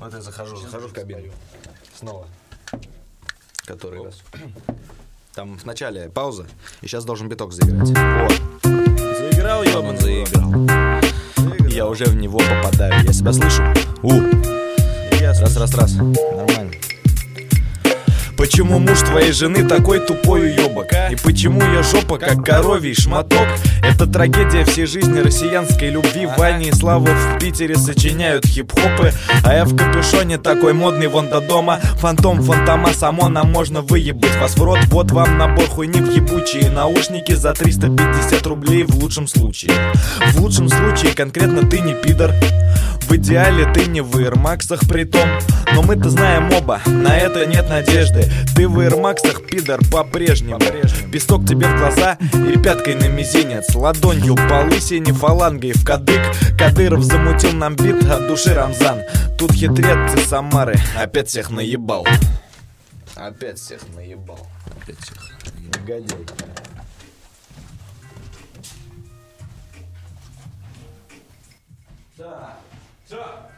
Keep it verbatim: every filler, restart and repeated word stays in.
Вот я захожу, захожу в кабину. Снова. Который раз. Там в начале пауза, и сейчас должен биток заиграть. Вот. Заиграл, ёбаный? Заиграл. Заиграл. Я уже в него попадаю. Я себя слышу? У. Раз, раз, раз. Нормально. Почему муж твоей жены такой тупой уёбок? И почему я жопа, как коровий шматок? Это трагедия всей жизни россиянской любви. Ваня и Слава в Питере сочиняют хип-хопы, а я в капюшоне такой модный вон до дома. Фантом, фантома, самона, можно выебать вас в рот. Вот вам набор хуйни в ебучие наушники за триста пятьдесят рублей в лучшем случае. В лучшем случае конкретно ты не пидор. В идеале ты не в Air-Max'ах притом. Но мы-то знаем оба, на это нет надежды. Ты в Air-Max'ах, пидор, по-прежнему. Песок тебе в глаза и пяткой на мизинец. Ладонью по лысине, фалангой в кадык. Кадыров замутил нам бит от души Рамзан. Тут хитрец из Самары опять всех наебал. Опять всех наебал. Опять всех негодяй. Так, все.